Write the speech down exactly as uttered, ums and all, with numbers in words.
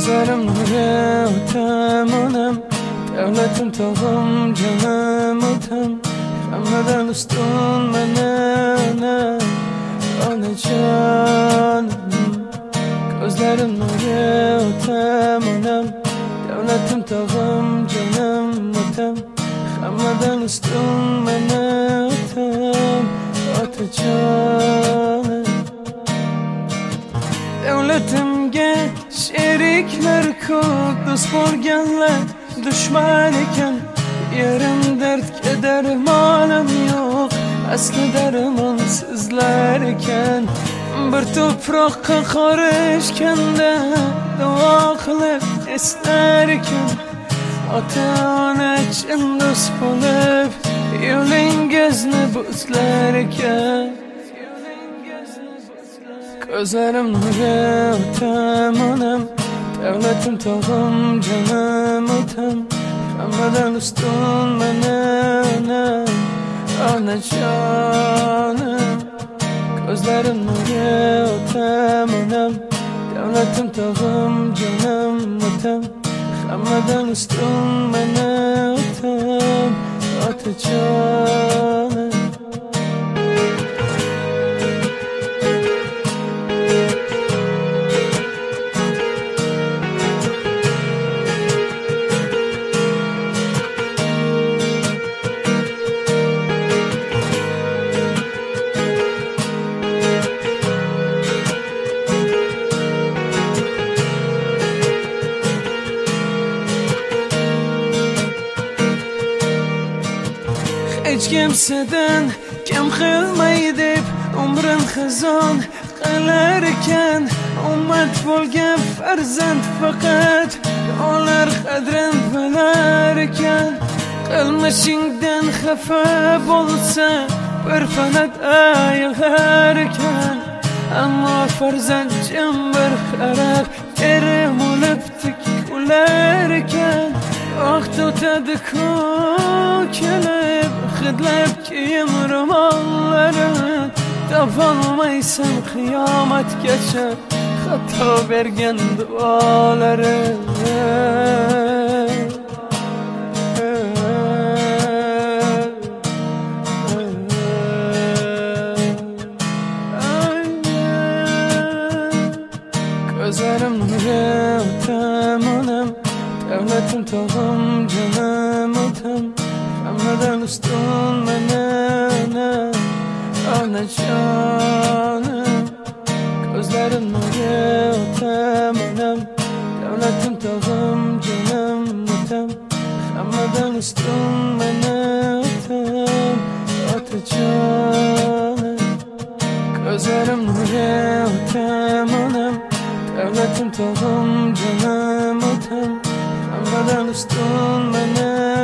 Gözlerim nuru temanım, devletim tağım canım ötem. Hammadan üstün mene ana canım. Gözlerim nuru temanım, devletim tağım canım ötem. Hammadan üstün mene ötem ata canım. Devletimge şerikler ko'p, do'st bo'lganlar dushman ekan. Yerim dard keder molim yo'q, asli darmon sizlar ekan. Bir to'proqqa qorishganda duo qilib eslar ekan. Ota-ona chin do'st bo'lib yo'lingizni bo'zlar ekan. Gözlerim nuru temanım, devletim tağım canım ötem. Hammadan üstün mene ana canım. Gözlerim nuru temanım, devletim tağım canım ötem. Hammadan üstün mene ötem ata canım. Hiç kimseden kim qilmay deb umrim xazon qilarkan. Ummat bo'lgan farzand faqat ular qadrin bilarkan. Qilmishingdan xafa bo'lsa bir fanat aylarkan. Ammo farzand jim bir qarab erim o'lib tik ularkan. Vaqt o'tadi ko'kilib hidlab kiyim ro'mollarin. Topolmaysan qiyomatgacha xato bergan duolarin. Gözlerim nuru temanım, devletim tağım canım ötem. Hammadan üstün mene ana canım. Gözlerim nuru temanım, devletim tağım canım ötem. Hammadan üstün mene ötem ata canım. Gözlerim nuru temanım, devletim tağım canım ötem. Hammadan üstün mene